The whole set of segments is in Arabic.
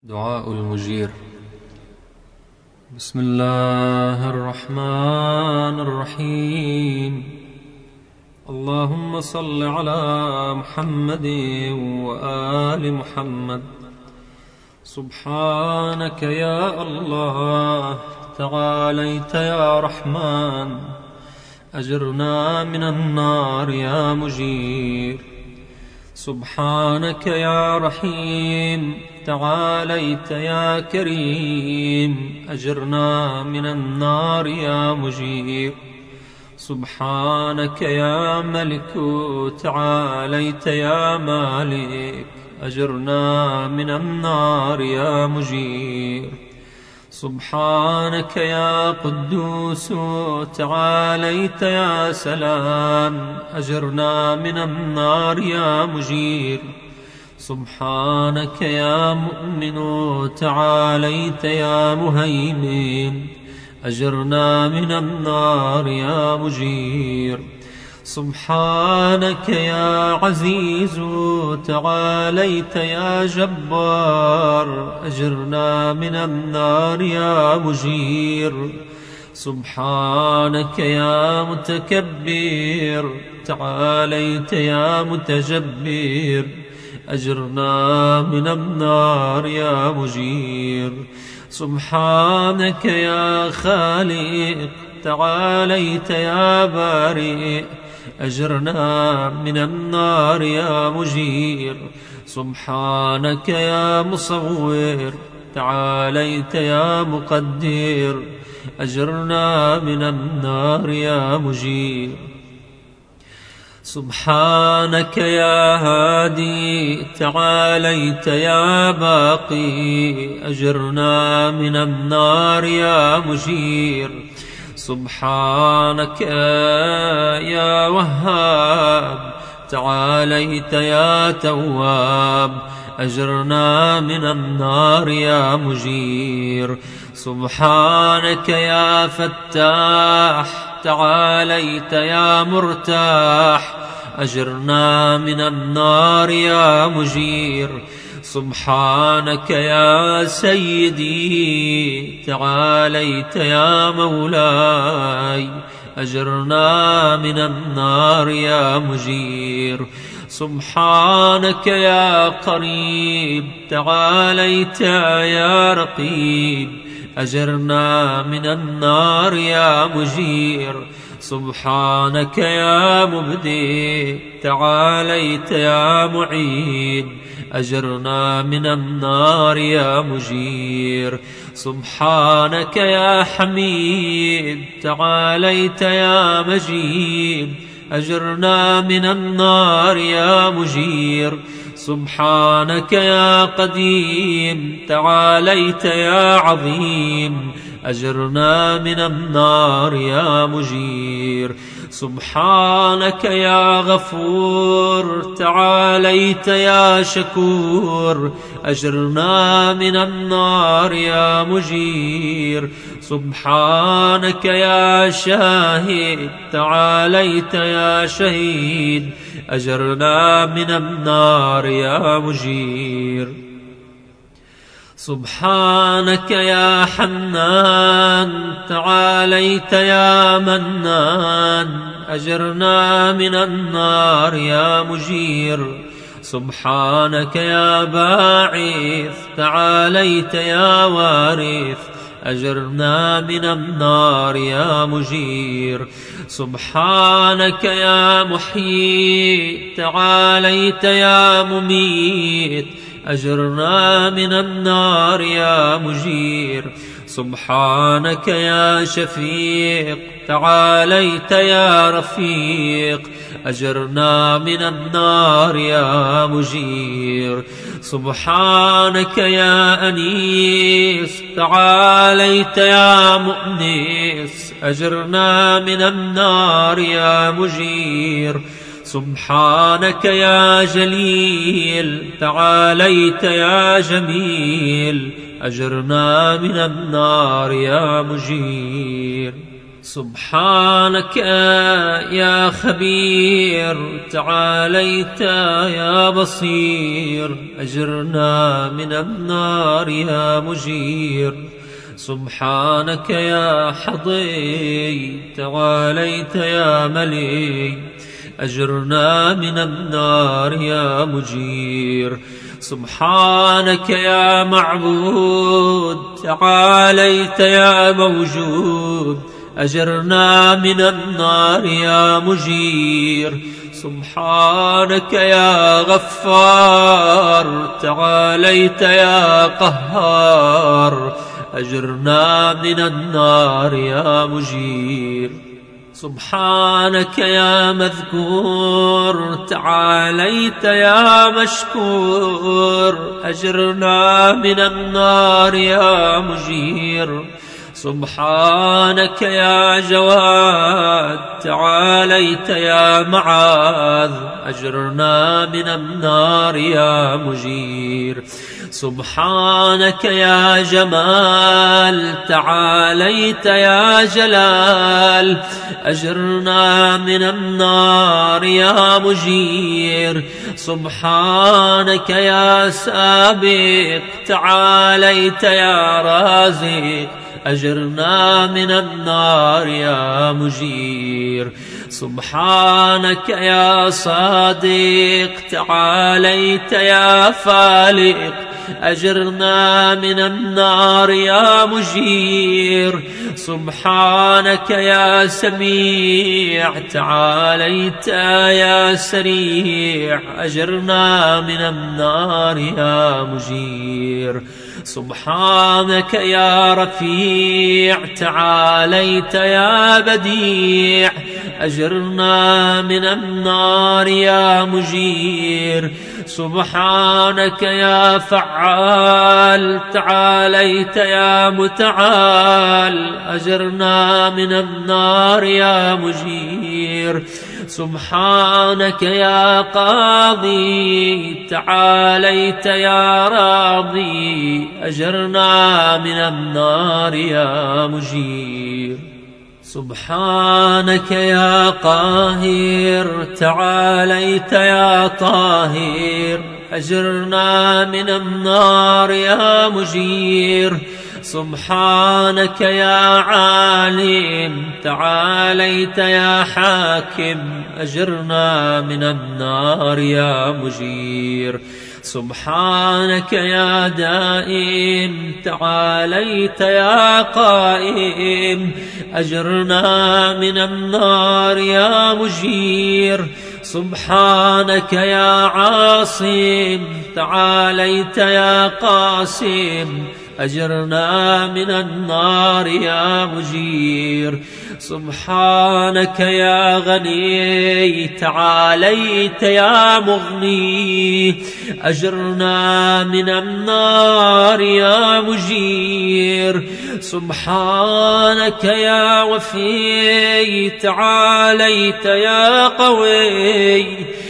دعاء المجير. بسم الله الرحمن الرحيم. اللهم صل على محمد وآل محمد. سبحانك يا الله، تعاليت يا رحمن، أجرنا من النار يا مجير. سبحانك يا رحيم، تعاليت يا كريم، أجرنا من النار يا مجير. سبحانك يا ملك، تعاليت يا مالك، أجرنا من النار يا مجير. سبحانك يا قدوس، تعاليت يا سلام، أجرنا من النار يا مجير. سبحانك يا مؤمن، تعاليت يا مهيمن، أجرنا من النار يا مجير. سبحانك يا عزيز، تعاليت يا جبار، أجرنا من النار يا مجير. سبحانك يا متكبر، تعاليت يا متجبر، أجرنا من النار يا مجير. سبحانك يا خالق، تعاليت يا بارئ، أجرنا من النار يا مجير. سبحانك يا مصور، تعاليت يا مقدر، أجرنا من النار يا مجير. سبحانك يا هادي، تعاليت يا باقي، أجرنا من النار يا مجير. سبحانك يا وهاب، تعاليت يا تواب، أجرنا من النار يا مجير. سبحانك يا فتاح، تعاليت يا مرتاح، أجرنا من النار يا مجير. سبحانك يا سيدي، تعاليت يا مولاي، أجرنا من النار يا مجير. سبحانك يا قريب، تعاليت يا رقيب، أجرنا من النار يا مجير. سبحانك يا مبدئ، تعاليت يا معيد، أجرنا من النار يا مجير. سبحانك يا حميد، تعاليت يا مجيد، أجرنا من النار يا مجير. سبحانك يا قديم، تعاليت يا عظيم، أجرنا من النار يا مجير. سبحانك يا غفور، تعاليت يا شكور، أجرنا من النار يا مجير. سبحانك يا شاهد، تعاليت يا شهيد، أجرنا من النار يا مجير. سبحانك يا حنان، تعاليت يا منان، أجرنا من النار يا مجير. سبحانك يا باعث، تعاليت يا وارث، أجرنا من النار يا مجير. سبحانك يا محيي، تعاليت يا مميت، أجرنا من النار يا مجير. سبحانك يا شفيق، تعاليت يا رفيق، أجرنا من النار يا مجير. سبحانك يا أنيس، تعاليت يا مؤنس، أجرنا من النار يا مجير. سبحانك يا جليل، تعاليت يا جميل، أجرنا من النار يا مجير. سبحانك يا خبير تعاليت يا بصير أجرنا من النار يا مجير سبحانك يا حظي تعاليت يا ملي أجرنا من النار يا مجير سبحانك يا معبود تعاليت يا موجود أجرنا من النار يا مجير سبحانك يا غفار تعاليت يا قهار أجرنا من النار يا مجير سبحانك يا مذكور تعاليت يا مشكور أجرنا من النار يا مجير سبحانك يا جواد تعاليت يا معاذ أجرنا من النار يا مجير سبحانك يا جمال تعاليت يا جلال أجرنا من النار يا مجير سبحانك يا سابق تعاليت يا رازق أجرنا من النار يا مجير سبحانك يا صادق تعاليت يا فالق أجرنا من النار يا مجير سبحانك يا سميع تعاليت يا سريع أجرنا من النار يا مجير سبحانك يا رفيع تعاليت يا بديع أجرنا من النار يا مجير سبحانك يا فعال تعاليت يا متعال أجرنا من النار يا مجير سبحانك يا قاضي تعاليت يا راضي أجرنا من النار يا مجير سبحانك يا قاهر تعاليت يا طاهر أجرنا من النار يا مجير سبحانك يا عالم تعاليت يا حاكم أجرنا من النار يا مجير سبحانك يا دائم تعاليت يا قائم أجرنا من النار يا مجير سبحانك يا عاصم تعاليت يا قاسم أجرنا من النار يا مجير سبحانك يا غني تعاليت يا مغني أجرنا من النار يا مجير سبحانك يا وفي تعاليت يا قوي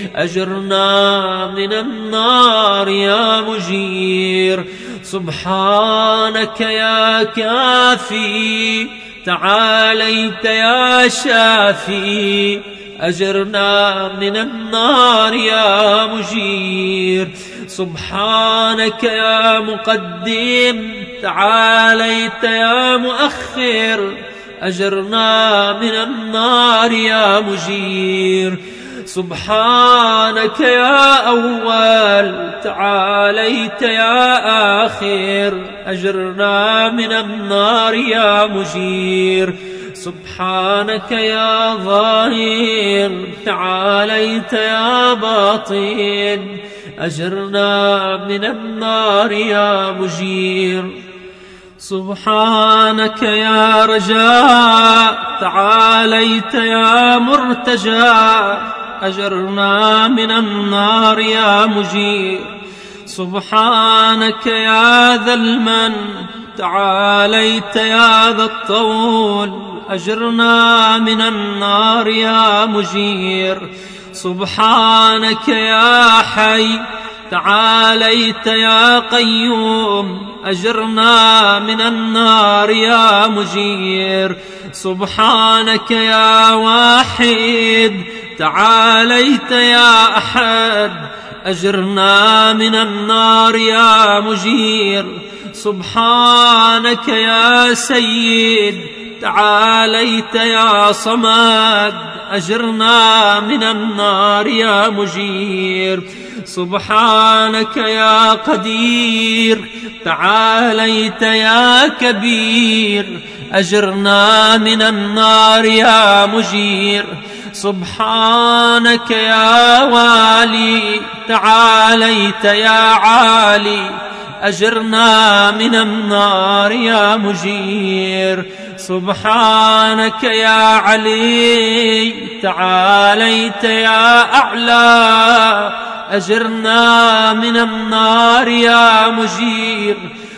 أجرنا من النار يا مجير سبحانك يا كافي تعاليت يا شافي أجرنا من النار يا مجير سبحانك يا مقدم تعاليت يا مؤخر أجرنا من النار يا مجير سبحانك يا أول تعاليت يا آخر أجرنا من النار يا مجير سبحانك يا ظاهر تعاليت يا باطن أجرنا من النار يا مجير سبحانك يا رجاء تعاليت يا مرتجى أجرنا من النار يا مجير سبحانك يا ذا المن تعاليت يا ذا الطول أجرنا من النار يا مجير سبحانك يا حي تعاليت يا قيوم أجرنا من النار يا مجير سبحانك يا واحد تعاليت يا أحد أجرنا من النار يا مجير سبحانك يا سيد تعاليت يا صمد أجرنا من النار يا مجير سبحانك يا قدير تعاليت يا كبير أجرنا من النار يا مجير سبحانك يا والي تعاليت يا عالي أجرنا من النار يا مجير سبحانك يا علي تعاليت يا أعلى أجرنا من النار يا مجير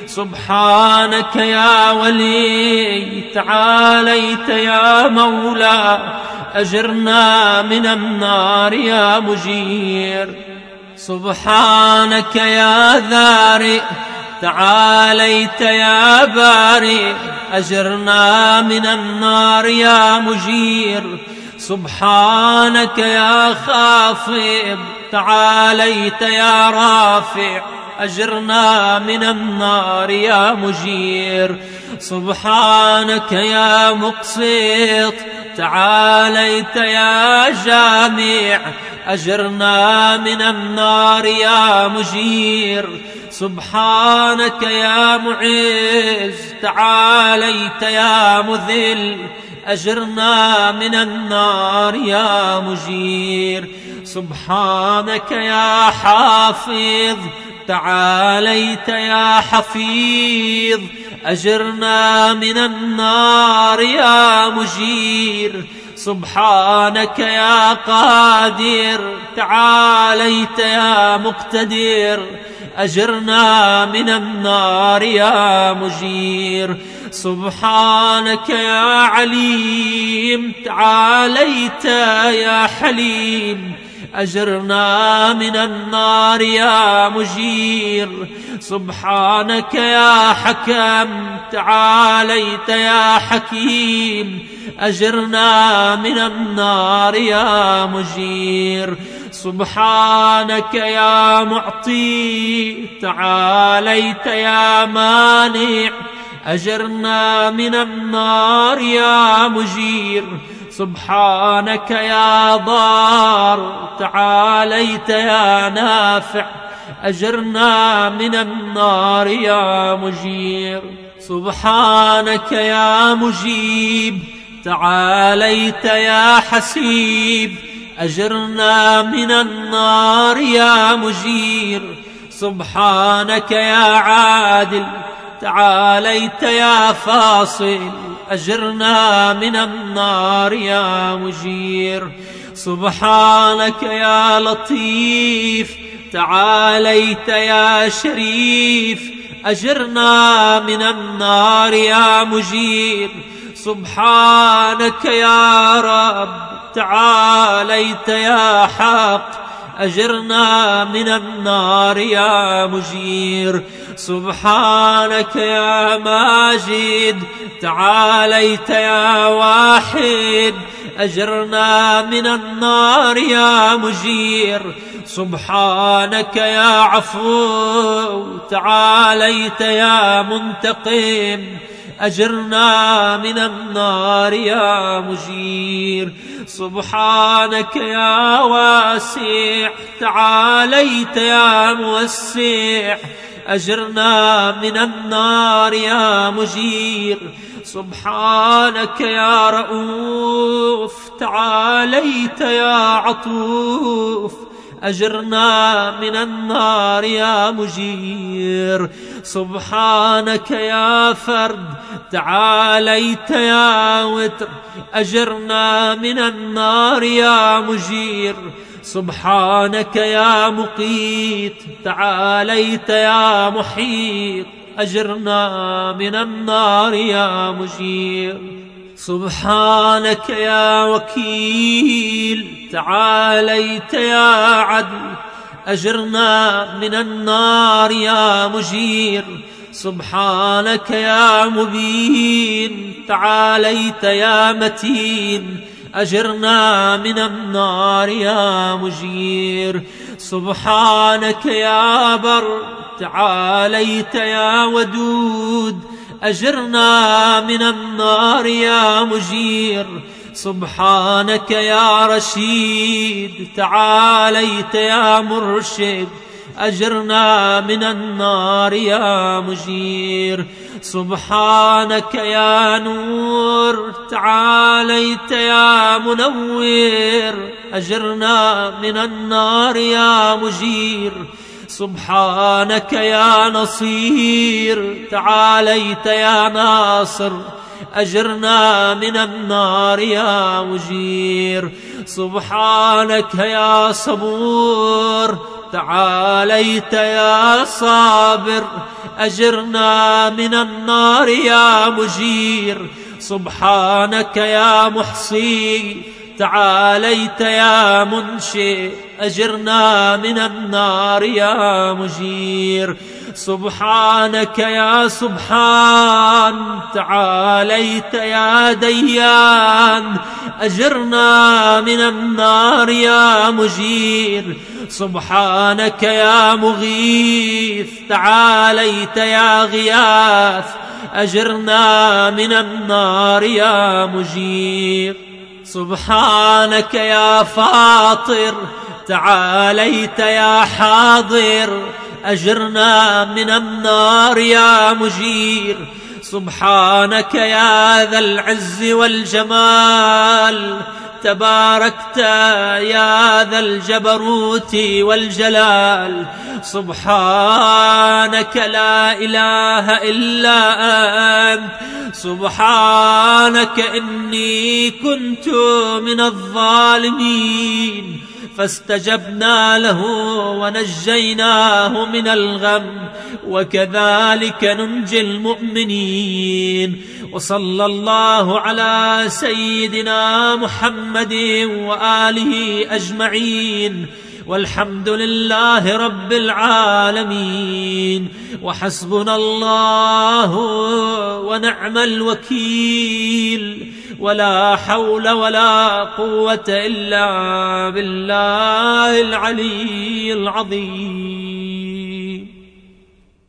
سبحانك يا ولي تعاليت يا مولى أجرنا من النار يا مجير سبحانك يا ذارئ تعاليت يا بارئ أجرنا من النار يا مجير سبحانك يا خافض تعاليت يا رافع أجرنا من النار يا مجير سبحانك يا مقسط تعاليت يا جامع أجرنا من النار يا مجير سبحانك يا معز تعاليت يا مذل أجرنا من النار يا مجير سبحانك يا حافظ تعاليت يا حفيظ أجرنا من النار يا مجير سبحانك يا قادر تعاليت يا مقتدر أجرنا من النار يا مجير سبحانك يا عليم تعاليت يا حليم أجرنا من النار يا مجير سبحانك يا حكم تعاليت يا حكيم أجرنا من النار يا مجير سبحانك يا معطي تعاليت يا مانع أجرنا من النار يا مجير سبحانك يا ضار تعاليت يا نافع أجرنا من النار يا مجير سبحانك يا مجيب تعاليت يا حسيب أجرنا من النار يا مجير سبحانك يا عادل تعاليت يا فاصل أجرنا من النار يا مجير سبحانك يا لطيف تعاليت يا شريف أجرنا من النار يا مجير سبحانك يا رب تعاليت يا حق أجرنا من النار يا مجير سبحانك يا ماجد تعاليت يا واحد أجرنا من النار يا مجير سبحانك يا عفو تعاليت يا منتقم أجرنا من النار يا مجير سبحانك يا واسع تعاليت يا موسع أجرنا من النار يا مجير سبحانك يا رؤوف تعاليت يا عطوف أجرنا من النار يا مجير سبحانك يا فرد تعاليت يا وتر أجرنا من النار يا مجير سبحانك يا مقيت تعاليت يا محيط أجرنا من النار يا مجير سبحانك يا وكيل تعاليت يا عدل أجرنا من النار يا مجير. سبحانك يا مبين تعاليت يا متين، أجرنا من النار يا مجير. سبحانك يا بر تعاليت يا ودود، أجرنا من النار يا مجير. سبحانك يا رشيد تعاليت يا مرشد، أجرنا من النار يا مجير. سبحانك يا نور تعاليت يا منور، أجرنا من النار يا مجير. سبحانك يا نصير تعاليت يا ناصر، أجرنا من النار يا مجير. سبحانك يا صبور تعاليت يا صابر، أجرنا من النار يا مجير. سبحانك يا محصي تعاليت يا منشئ، أجرنا من النار يا مجير. سبحانك يا سبحان تعاليت يا ديان، أجرنا من النار يا مجير. سبحانك يا مغيث تعاليت يا غياث، أجرنا من النار يا مجير. سبحانك يا فاطر تعاليت يا حاضر، أجرنا من النار يا مجير. سبحانك يا ذا العز والجمال، تباركت يا ذا الجبروت والجلال. سبحانك لا إله إلا أنت، سبحانك إني كنت من الظالمين. فاستجبنا له ونجيناه من الغم، وكذلك ننجي المؤمنين. وصلى الله على سيدنا محمد وآله أجمعين، والحمد لله رب العالمين. وحسبنا الله ونعم الوكيل، ولا حول ولا قوة إلا بالله العلي العظيم.